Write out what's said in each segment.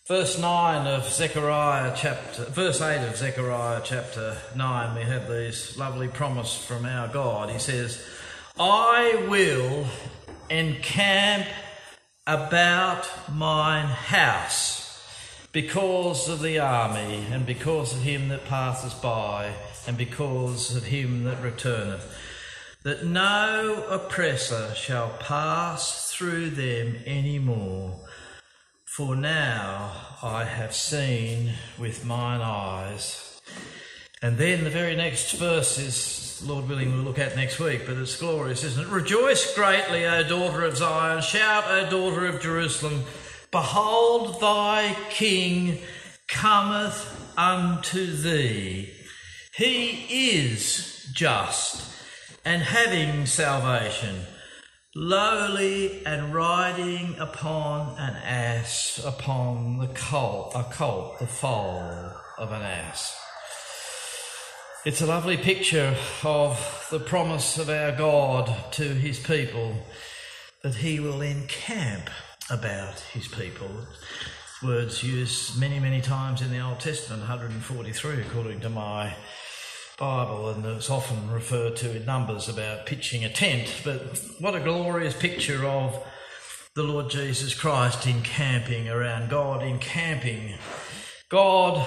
Verse 8 of Zechariah chapter 9, we have this lovely promise from our God. He says, I will encamp about mine house because of the army, and because of him that passeth by, and because of him that returneth, that no oppressor shall pass through them any more. For now I have seen with mine eyes. And then the very next verse is, Lord willing, we'll look at next week, but it's glorious, isn't it? Rejoice greatly, O daughter of Zion. Shout, O daughter of Jerusalem. Behold, thy King cometh unto thee. He is just and having salvation, lowly and riding upon an ass, upon the foal of an ass. It's a lovely picture of the promise of our God to his people, that he will encamp about his people. Words used many, many times in the Old Testament, 143 according to my Bible, and it's often referred to in Numbers about pitching a tent. But what a glorious picture of the Lord Jesus Christ encamping around, God encamping, God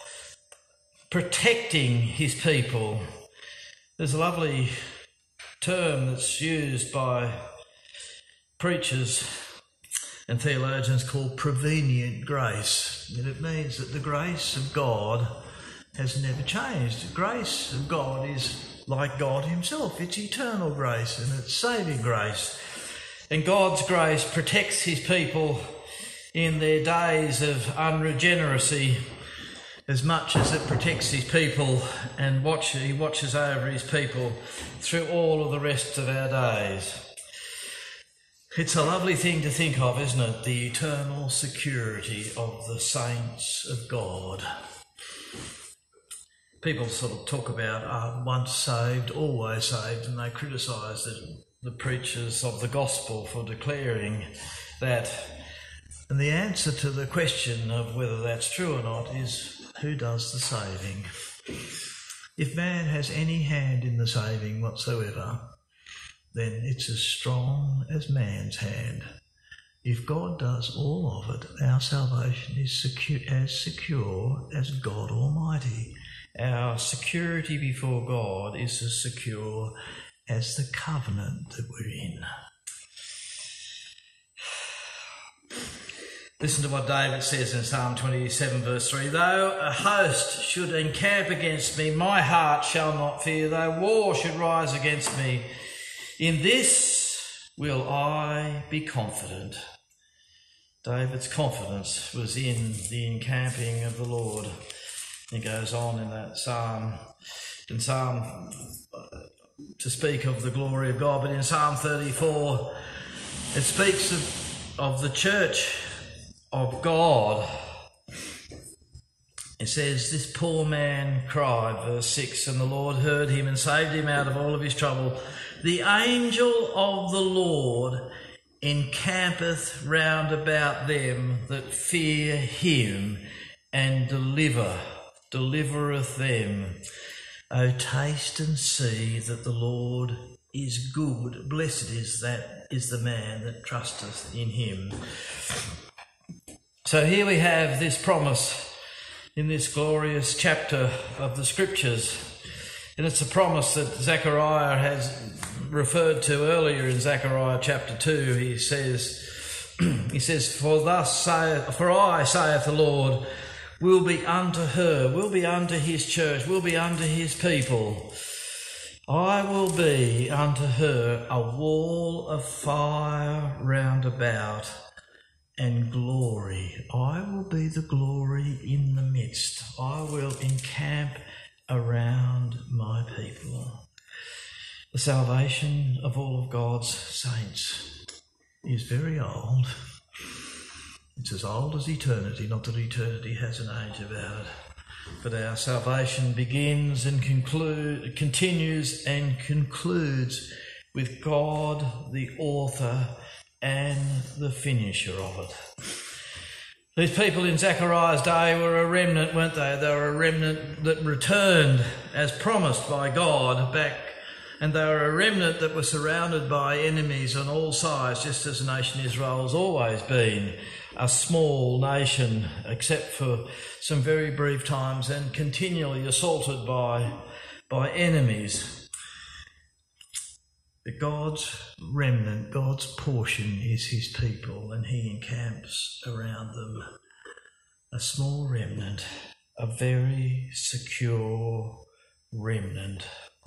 protecting his people. There's a lovely term that's used by preachers and theologians called prevenient grace, and it means that the grace of God has never changed. The grace of God is like God himself. It's eternal grace and it's saving grace. And God's grace protects his people in their days of unregeneracy as much as it protects his people, and he watches over his people through all of the rest of our days. It's a lovely thing to think of, isn't it? The eternal security of the saints of God. People sort of talk about once saved, always saved, and they criticise the preachers of the gospel for declaring that. And the answer to the question of whether that's true or not is, who does the saving? If man has any hand in the saving whatsoever, then it's as strong as man's hand. If God does all of it, our salvation is as secure as God Almighty. Our security before God is as secure as the covenant that we're in. Listen to what David says in Psalm 27 verse 3. Though a host should encamp against me, my heart shall not fear. Though war should rise against me, in this will I be confident. David's confidence was in the encamping of the Lord. He goes on in that psalm, to speak of the glory of God, but in Psalm 34, it speaks of the church of God. It says, this poor man cried, verse 6, and the Lord heard him and saved him out of all of his trouble. The angel of the Lord encampeth round about them that fear him, and delivereth them. O taste and see that the Lord is good. Blessed is the man that trusteth in him. So here we have this promise in this glorious chapter of the Scriptures. And it's a promise that Zechariah has referred to earlier in Zechariah chapter 2. He says, For I, saith the Lord, will be unto her, will be unto his church, will be unto his people. I will be unto her a wall of fire round about, and glory. I will be the glory in the midst. I will encamp around my people. The salvation of all of God's saints is very old. It's as old as eternity, not that eternity has an age about it. But our salvation begins and continues and concludes with God, the author and the finisher of it. These people in Zechariah's day were a remnant, weren't they? They were a remnant that returned as promised by God back, and they were a remnant that were surrounded by enemies on all sides, just as the nation Israel has always been a small nation, except for some very brief times, and continually assaulted by enemies. But God's remnant, God's portion is his people, and he encamps around them. A small remnant, a very secure remnant.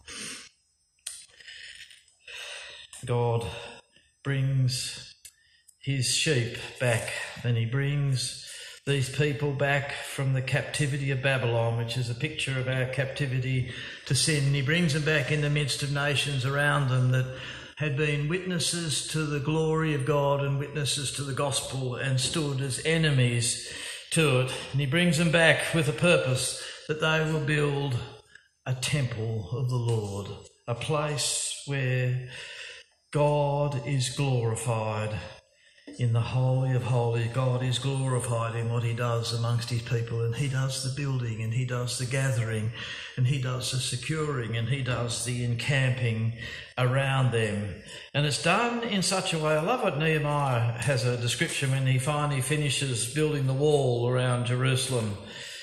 God brings his sheep back, and he brings these people back from the captivity of Babylon, which is a picture of our captivity to sin. He brings them back in the midst of nations around them that had been witnesses to the glory of God and witnesses to the gospel and stood as enemies to it. And he brings them back with a purpose, that they will build a temple of the Lord, a place where God is glorified. In the Holy of Holies, God is glorified in what he does amongst his people, and he does the building, and he does the gathering, and he does the securing, and he does the encamping around them. And it's done in such a way. I love what Nehemiah has a description when he finally finishes building the wall around Jerusalem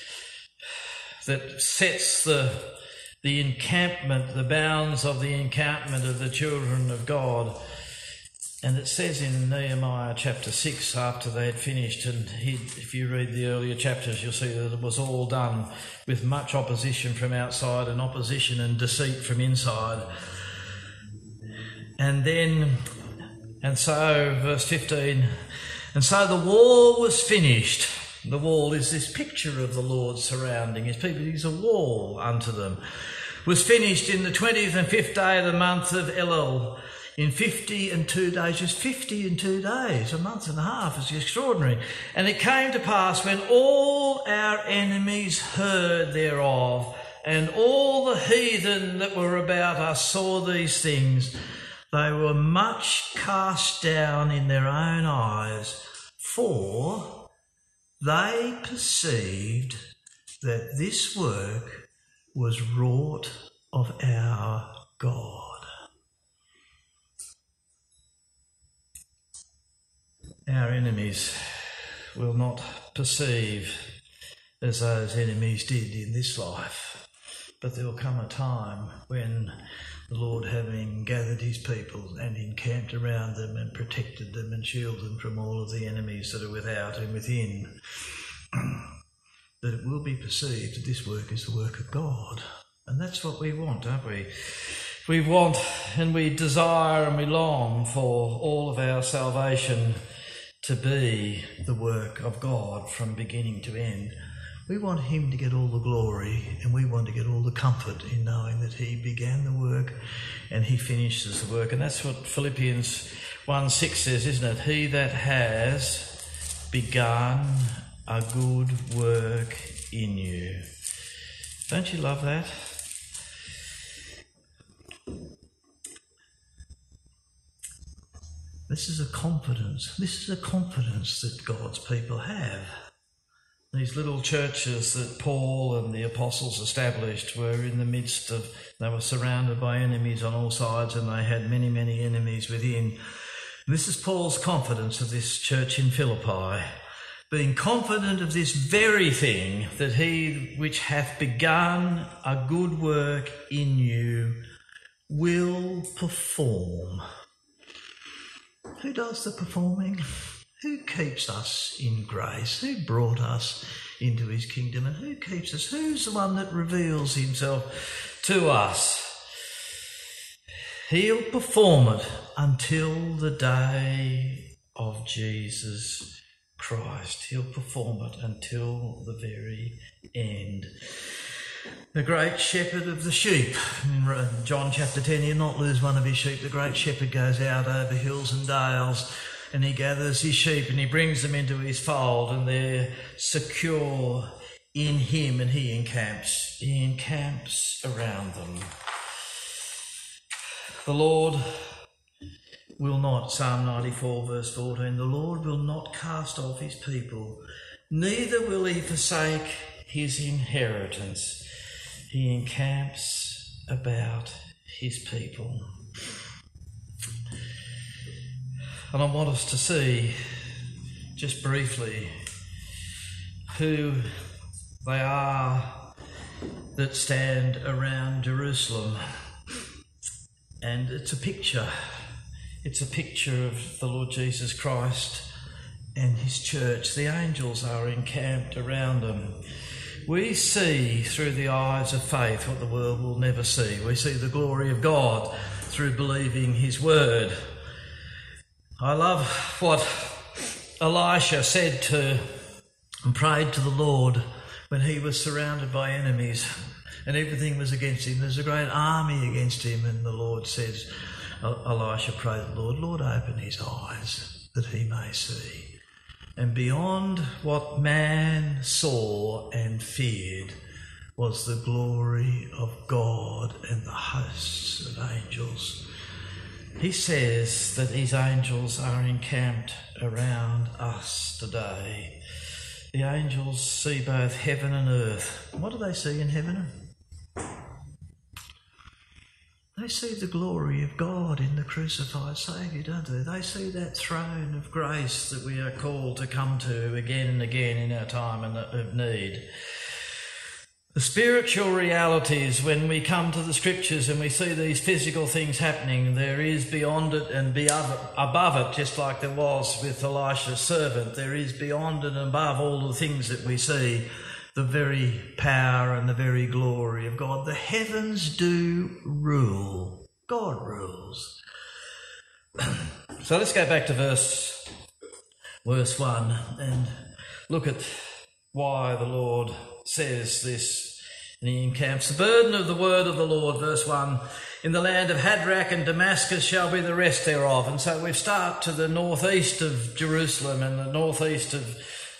that sets the encampment, the bounds of the encampment of the children of God. And it says in Nehemiah chapter 6, after they had finished, and if you read the earlier chapters, you'll see that it was all done with much opposition from outside and opposition and deceit from inside. And so, verse 15, and so the wall was finished. The wall is this picture of the Lord surrounding his people. He's a wall unto them. Was finished in the 20th and 5th day of the month of Elul. In 52 days, just 52 days, a month and a half, is extraordinary. And it came to pass when all our enemies heard thereof, and all the heathen that were about us saw these things, they were much cast down in their own eyes, for they perceived that this work was wrought of our God. Our enemies will not perceive as those enemies did in this life, but there will come a time when the Lord, having gathered his people and encamped around them and protected them and shielded them from all of the enemies that are without and within, that it will be perceived that this work is the work of God. And that's what we want, don't we? We want and we desire and we long for all of our salvation to be the work of God from beginning to end. We want him to get all the glory, and we want to get all the comfort in knowing that he began the work and he finishes the work. And that's what Philippians 1:6 says, isn't it? He that has begun a good work in you. Don't you love that? This is a confidence that God's people have. These little churches that Paul and the apostles established were in the midst of, they were surrounded by enemies on all sides, and they had many, many enemies within. This is Paul's confidence of this church in Philippi, being confident of this very thing, that he which hath begun a good work in you will perform. Who does the performing? Who keeps us in grace? Who brought us into his kingdom? And who keeps us? Who's the one that reveals himself to us? He'll perform it until the day of Jesus Christ. He'll perform it until the very end. The great shepherd of the sheep. In John chapter 10, he'll not lose one of his sheep. The great shepherd goes out over hills and dales, and he gathers his sheep and he brings them into his fold, and they're secure in him, and he encamps around them. The Lord will not, Psalm 94 verse 14, the Lord will not cast off his people neither will he forsake his inheritance. He encamps about his people. And I want us to see, just briefly, who they are that stand around Jerusalem. And it's a picture. It's a picture of the Lord Jesus Christ and his church. The angels are encamped around them. We see through the eyes of faith what the world will never see. We see the glory of God through believing his word. I love what Elisha said to and prayed to the Lord when he was surrounded by enemies and everything was against him. There's a great army against him, and the Lord says, Elisha prayed to the Lord, Lord, open his eyes that he may see. And beyond what man saw and feared was the glory of God and the hosts of angels. He says that his angels are encamped around us today. The angels see both heaven and earth. What do they see in heaven? They see the glory of God in the crucified Saviour, don't they? They see that throne of grace that we are called to come to again and again in our time of need. The spiritual realities, when we come to the scriptures and we see these physical things happening, there is beyond it and above it, just like there was with Elisha's servant, there is beyond and above all the things that we see, the very power and the very glory of God. The heavens do rule. God rules. So let's go back to verse 1 and look at why the Lord says this. And he encamps. The burden of the word of the Lord, verse 1, in the land of Hadrach and Damascus shall be the rest thereof. And so we start to the northeast of Jerusalem and the northeast of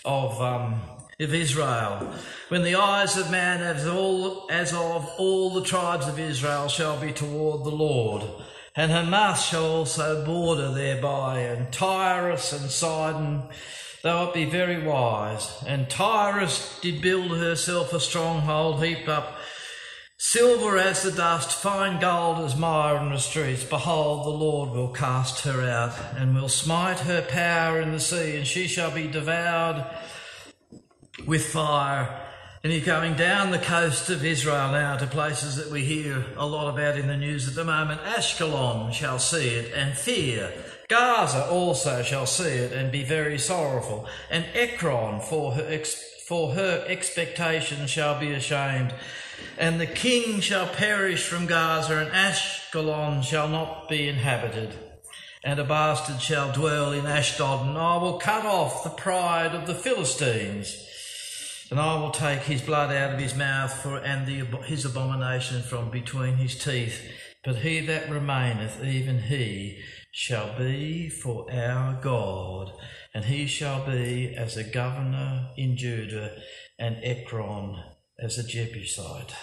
Israel. When the eyes of man as of all the tribes of Israel shall be toward the Lord, and Hamath shall also border thereby, and Tyrus and Sidon, thou art be very wise. And Tyrus did build herself a stronghold, heap up silver as the dust, fine gold as mire in the streets. Behold, the Lord will cast her out, and will smite her power in the sea, and she shall be devoured with fire. And he's going down the coast of Israel now to places that we hear a lot about in the news at the moment. Ashkelon shall see it and fear. Gaza also shall see it and be very sorrowful. And Ekron for her expectation shall be ashamed. And the king shall perish from Gaza, and Ashkelon shall not be inhabited. And a bastard shall dwell in Ashdod, and I will cut off the pride of the Philistines. And I will take his blood out of his mouth and his abomination from between his teeth. But he that remaineth, even he, shall be for our God, and he shall be as a governor in Judah, and Ekron as a Jebusite.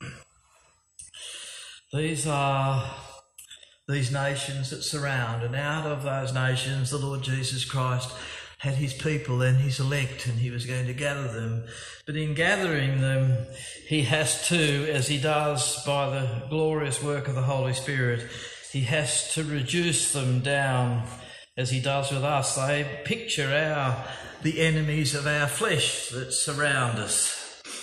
These are these nations that surround, and out of those nations the Lord Jesus Christ had his people and his elect, and he was going to gather them. But in gathering them, he has to, as he does by the glorious work of the Holy Spirit, he has to reduce them down as he does with us. They picture the enemies of our flesh that surround us.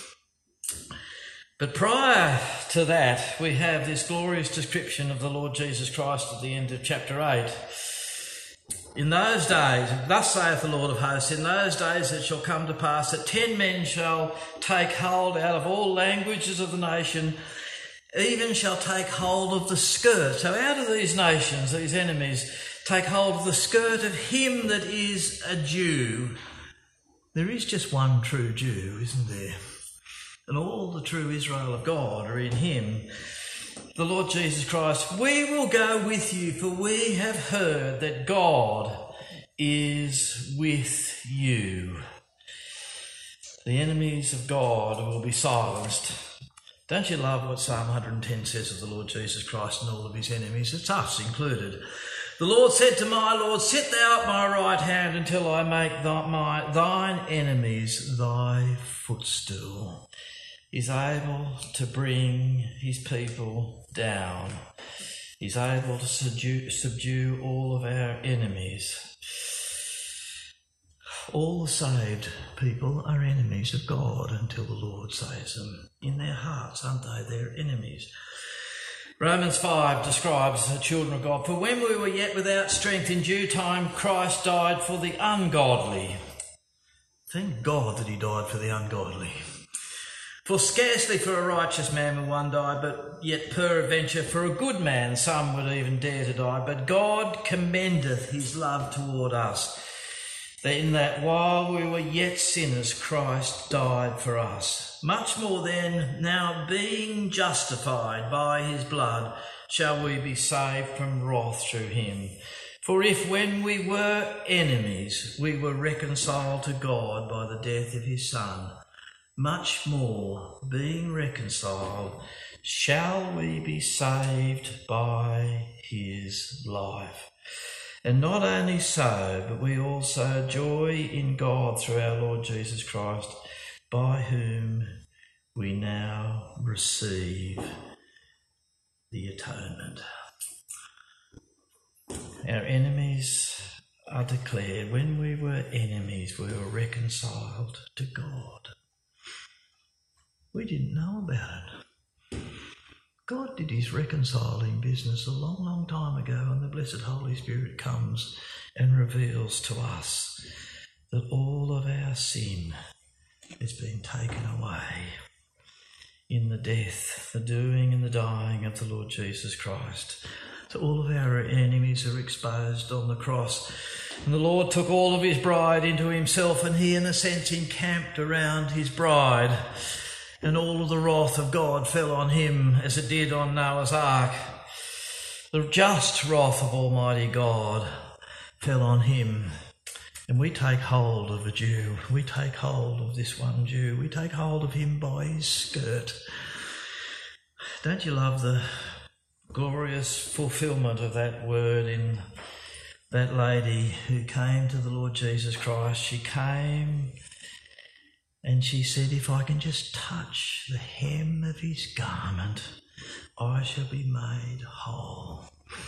But prior to that, we have this glorious description of the Lord Jesus Christ at the end of chapter 8. In those days, thus saith the Lord of hosts, in those days it shall come to pass that 10 men shall take hold out of all languages of the nation, even shall take hold of the skirt. So out of these nations, these enemies, take hold of the skirt of him that is a Jew. There is just one true Jew, isn't there? And all the true Israel of God are in him, the Lord Jesus Christ. We will go with you, for we have heard that God is with you. The enemies of God will be silenced. Don't you love what Psalm 110 says of the Lord Jesus Christ and all of his enemies? It's us included. The Lord said to my Lord, sit thou at my right hand until I make thine enemies thy footstool. He's able to bring his people down. He's able to subdue all of our enemies. All the saved people are enemies of God until the Lord saves them. In their hearts, aren't they? They're enemies. Romans 5 describes the children of God. For when we were yet without strength, in due time Christ died for the ungodly. Thank God that he died for the ungodly. For scarcely for a righteous man will one die, but yet peradventure for a good man some would even dare to die. But God commendeth his love toward us, in that while we were yet sinners, Christ died for us. Much more then, now being justified by his blood, shall we be saved from wrath through him. For if when we were enemies, we were reconciled to God by the death of his Son, much more, being reconciled, shall we be saved by his life. And not only so, but we also joy in God through our Lord Jesus Christ, by whom we now receive the atonement. Our enemies are declared. When we were enemies, we were reconciled to God. We didn't know about it. God did his reconciling business a long, long time ago, and the blessed Holy Spirit comes and reveals to us that all of our sin has been taken away in the death, the doing and the dying of the Lord Jesus Christ. So all of our enemies are exposed on the cross. And the Lord took all of his bride into himself, and he in a sense encamped around his bride. And all of the wrath of God fell on him as it did on Noah's ark. The just wrath of Almighty God fell on him. And we take hold of a Jew. We take hold of this one Jew. We take hold of him by his skirt. Don't you love the glorious fulfilment of that word in that lady who came to the Lord Jesus Christ? She came and she said, if I can just touch the hem of his garment, I shall be made whole.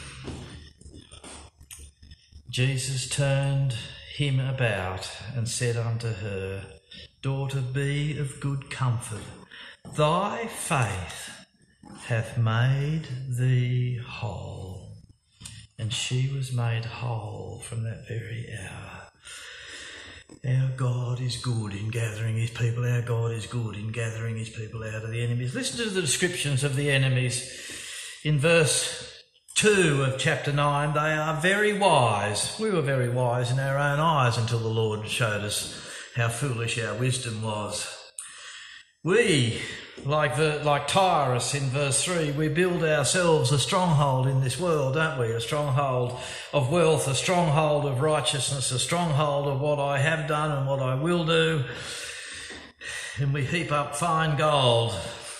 Jesus turned him about and said unto her, Daughter, be of good comfort. Thy faith hath made thee whole. And she was made whole from that very hour. Our God is good in gathering his people. Our God is good in gathering his people out of the enemies. Listen to the descriptions of the enemies. In verse 2 of chapter 9, they are very wise. We were very wise in our own eyes until the Lord showed us how foolish our wisdom was. We, like Tyrus in verse 3, we build ourselves a stronghold in this world, don't we? A stronghold of wealth, a stronghold of righteousness, a stronghold of what I have done and what I will do. And we heap up fine gold.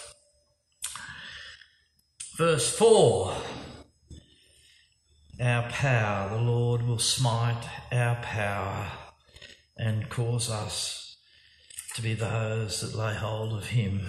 Verse 4, our power, the Lord will smite our power and cause us to be those that lay hold of him.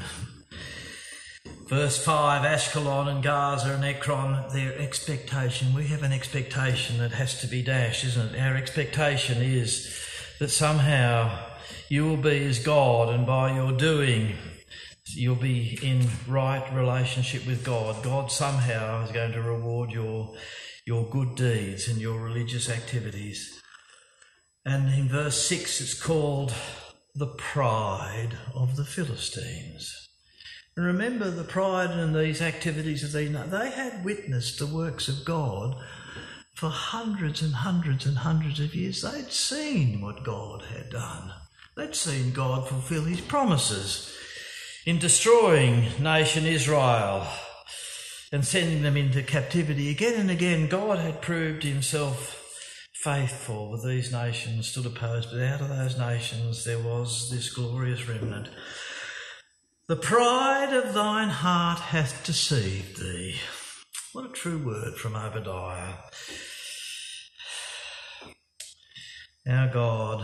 Verse 5, Ashkelon and Gaza and Ekron, their expectation. We have an expectation that has to be dashed, isn't it? Our expectation is that somehow you will be as God, and by your doing, you'll be in right relationship with God. God somehow is going to reward your good deeds and your religious activities. And in verse 6, it's called the pride of the Philistines. And remember, the pride in these activities of these, they had witnessed the works of God for hundreds and hundreds and hundreds of years. They'd seen what God had done. They'd seen God fulfill his promises in destroying nation Israel and sending them into captivity. Again and again, God had proved himself faithful with these nations stood opposed, but out of those nations there was this glorious remnant. The pride of thine heart hath deceived thee. What a true word from Obadiah. Our God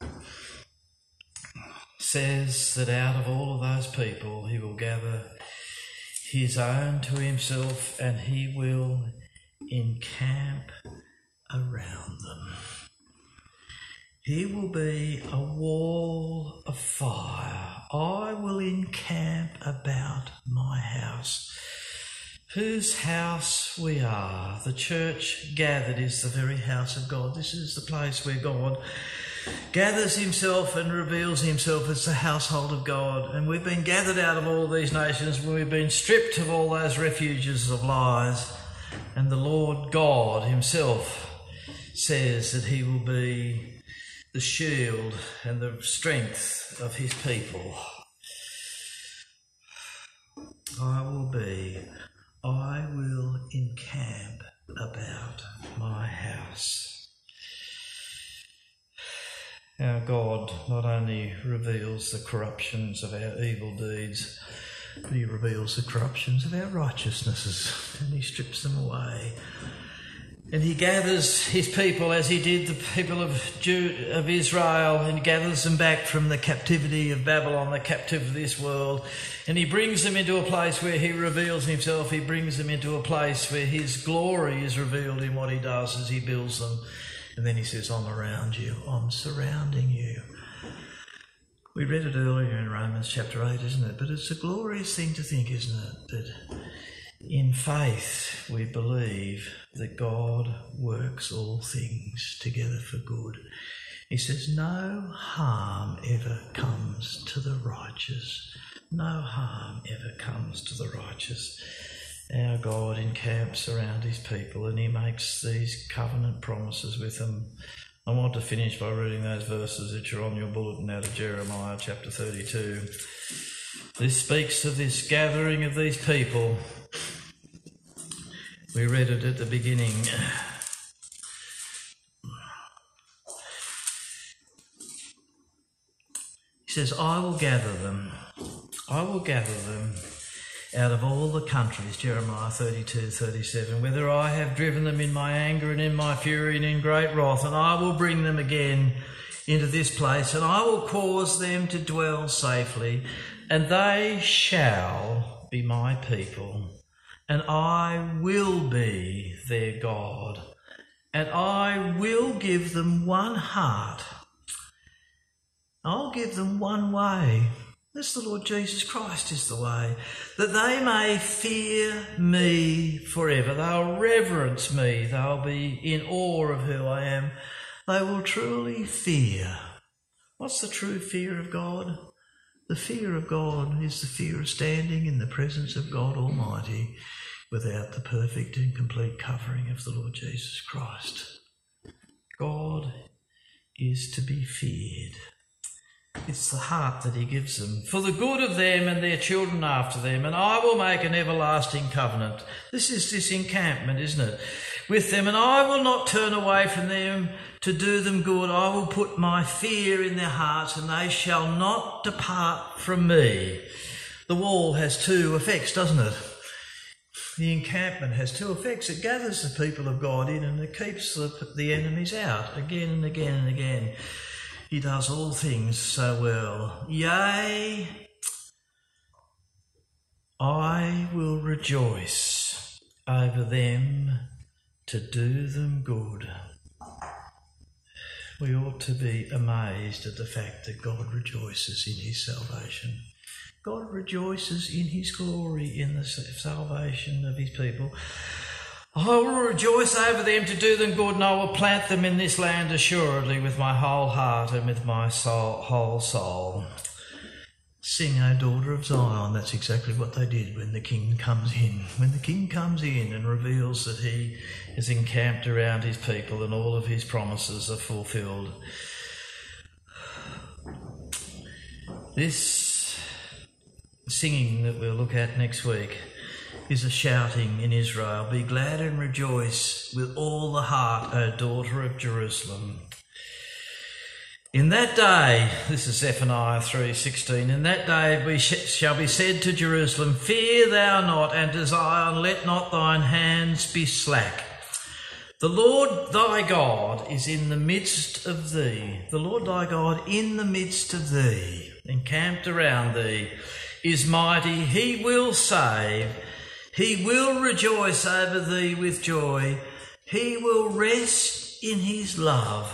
says that out of all of those people he will gather his own to himself, and he will encamp around them. He will be a wall of fire. I will encamp about my house. Whose house we are. The church gathered is the very house of God. This is the place where God gathers himself and reveals himself as the household of God. And we've been gathered out of all these nations when we've been stripped of all those refuges of lies. And the Lord God himself says that he will be the shield and the strength of his people. I will encamp about my house. Our God not only reveals the corruptions of our evil deeds, but he reveals the corruptions of our righteousnesses, and he strips them away. And he gathers his people as he did the people of Israel, and gathers them back from the captivity of Babylon, the captivity of this world. And he brings them into a place where he reveals himself. He brings them into a place where his glory is revealed in what he does as he builds them. And then he says, I'm around you. I'm surrounding you. We read it earlier in Romans chapter 8, isn't it? But it's a glorious thing to think, isn't it? That in faith we believe that God works all things together for good. He says no harm ever comes to the righteous. No harm ever comes to the righteous. Our God encamps around his people, and he makes these covenant promises with them. I want to finish by reading those verses which are on your bulletin out of Jeremiah chapter 32. This speaks of this gathering of these people. We read it at the beginning. He says, I will gather them out of all the countries, Jeremiah 32:37, whether I have driven them in my anger and in my fury and in great wrath, and I will bring them again into this place, and I will cause them to dwell safely, and they shall be my people, and I will be their God, and I will give them one heart. I'll give them one way. This, the Lord Jesus Christ, is the way, that they may fear me forever. They'll reverence me. They'll be in awe of who I am. They will truly fear. What's the true fear of God? The fear of God is the fear of standing in the presence of God Almighty without the perfect and complete covering of the Lord Jesus Christ. God is to be feared. It's the heart that he gives them, for the good of them and their children after them, and I will make an everlasting covenant. This is this encampment, isn't it? With them, and I will not turn away from them to do them good. I will put my fear in their hearts, and they shall not depart from me. The wall has two effects, doesn't it? The encampment has two effects. It gathers the people of God in, and it keeps the enemies out again and again and again. He does all things so well. Yea, I will rejoice over them to do them good. We ought to be amazed at the fact that God rejoices in his salvation. God rejoices in his glory in the salvation of his people. I will rejoice over them to do them good, and I will plant them in this land assuredly with my whole heart and with my whole soul. Sing, O daughter of Zion. That's exactly what they did when the King comes in. When the King comes in and reveals that he is encamped around his people and all of his promises are fulfilled. This singing that we'll look at next week is a shouting in Israel, be glad and rejoice with all the heart, O daughter of Jerusalem. In that day, this is Zephaniah 3:16, in that day we shall be said to Jerusalem, fear thou not, and to Zion, let not thine hands be slack. The Lord thy God is in the midst of thee. The Lord thy God in the midst of thee, encamped around thee, is mighty. He will save. He will rejoice over thee with joy. He will rest in his love.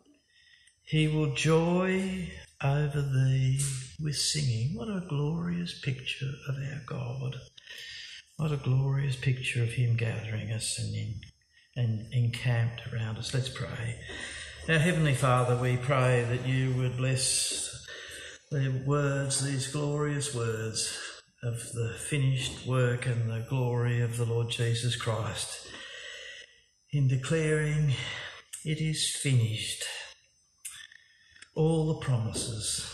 He will joy over thee with singing. What a glorious picture of our God. What a glorious picture of him gathering us and encamped around us. Let's pray. Our Heavenly Father, we pray that you would bless the words, these glorious words of the finished work and the glory of the Lord Jesus Christ, in declaring it is finished. All the promises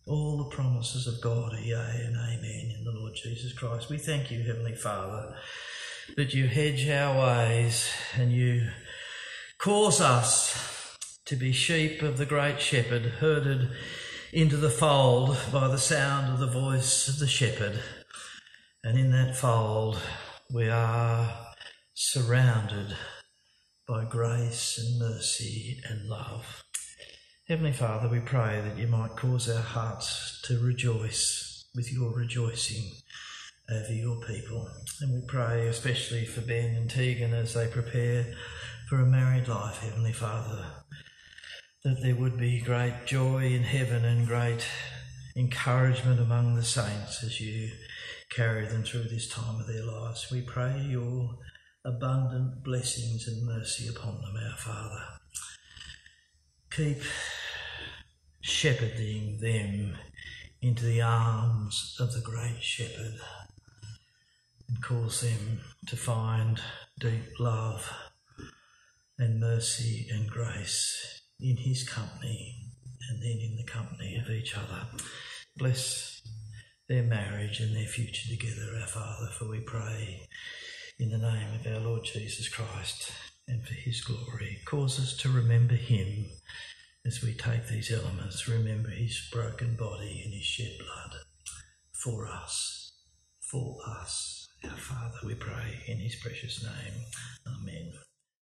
of God are yea and amen in the Lord Jesus Christ. We thank you, Heavenly Father, that you hedge our ways and you cause us to be sheep of the great shepherd, herded into the fold by the sound of the voice of the shepherd. And in that fold we are surrounded by grace and mercy and love. Heavenly Father, we pray that you might cause our hearts to rejoice with your rejoicing over your people. And we pray especially for Ben and Tegan as they prepare for a married life, Heavenly Father, that there would be great joy in heaven and great encouragement among the saints as you carry them through this time of their lives. We pray your abundant blessings and mercy upon them, our Father. Keep shepherding them into the arms of the great shepherd and cause them to find deep love and mercy and grace in his company and then in the company of each other. Bless their marriage and their future together, our Father, for we pray in the name of our Lord Jesus Christ and for his glory. Cause us to remember him as we take these elements. Remember his broken body and his shed blood for us, our Father, we pray in his precious name. Amen.